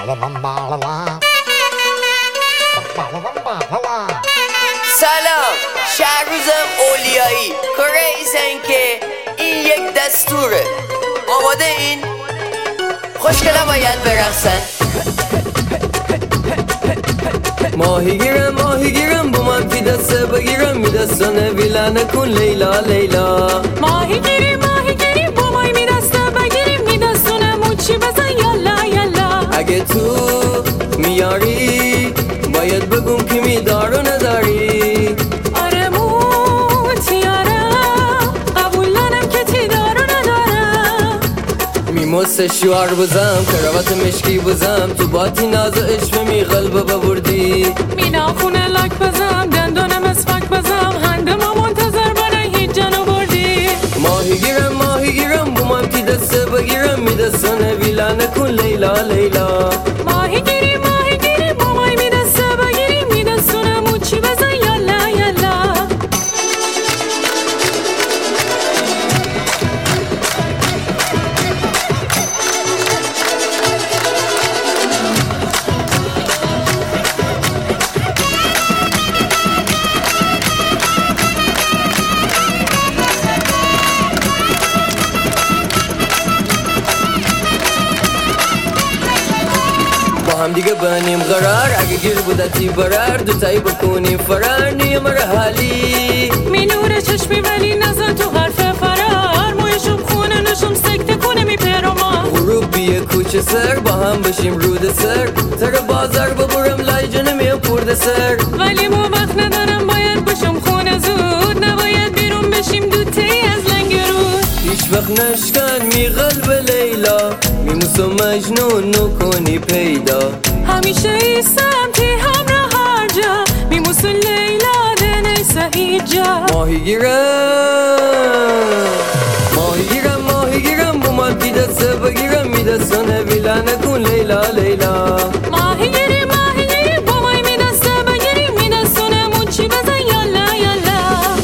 سلام، شهروزم اولیایی. کره ایسن که این یک دستوره. آماده این؟ خوشگله باید برقصن. ماهی گیرم بومم که دسته بگیرم میدستانه ویلا نکن لیلا لیلا. ماهی گیری بومای میدسته بگیریم میدستونه موچی بزن یالا یالا. اگه تو میاری باید بگم که میدارو نداری. آره موتیارم قبول دارم که تی دارو ندارم. میموسه شوار بزم کراوات مشکی بزم تو باتی ناز عشق می قلب ببردی. مینا خونه لاک بزم دندونم اسفک بزم هنده ما منتظر برای هیچ جانو بردی. ماهی گیرم بومم که دسته بگیرم میدستانه ویلا نکن لیلا لیلا. ماهی گیری بومای میدسته بگیریم میدستونه موچی بزن یالا یالا. هم دیگه بنیم قرار اگه گیر بودتی برار دوتایی بکنیم فرار نیم رحالی. می نور چشمی ولی نزن تو حرف فرار. مویشم خونه نشم سکته کنه می پیرما. غروب بیه کوچه سر با هم بشیم رود سر تر بازار ببرم لای جنمیم پرده سر. ولی مو وقت ندارم باید بشم خونه زود نباید بیرون بشیم دوتی از لنگ رود. هیچ وقت نشکن می قلب لیلا میموسو مجنون نکنی پیدا. همیشه ای سمتی همراه هر جا میموسو لیلا دنیسه هیچ جا. ماهی گیرم بومم که دسته بگیرم میدستانه ویلا نکن لیلا لیلا. ماهی گیری بومای میدسته بگیریم میدستونه موچی بزن یالا یالا.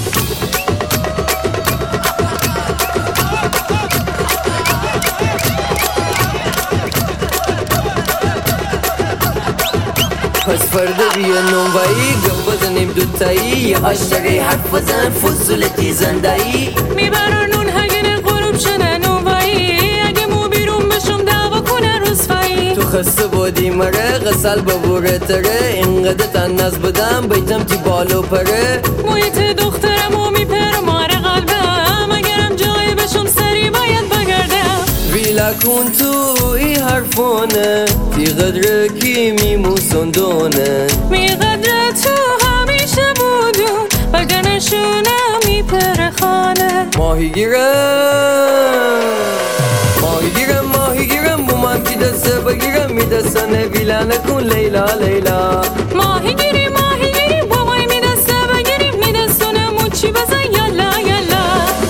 پس فردا بیا نونوایی گم بزنیم دوتایی یه هاشتگی حرف بزن فضولتی زندایی. میبرن نون هگین غروب شده نونوایی اگه مو بیرون بشم دعوا کنه رسوایی. تو خسته بودی مره غسل ببوره تره اینقدر تنز بدم بیتم تی بالو پره. مویت دخترم و میپره ماره قلبم اگرم جایی بشم سری باید بگردم. ویلا کن تو ای حرفونه تی قدر کی میموسندونه. می قدر تو همیشه بودون وگرنشونم میپره خانه. ماهی گیرم بومم که دسته بگیرم میدستانه ویلا نکن لیلا لیلا. ماهی گیری بومای میدسته بگیریم میدستونه موچی بزن یالا یالا.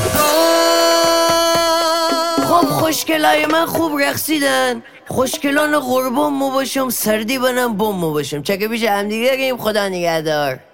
خب خوشگلای من خوب رقصیدن. خوشگلان قربان مو باشم سردی بنم بم مو باشم چکه پیش هم دیگه گیم. خدا نگهدار.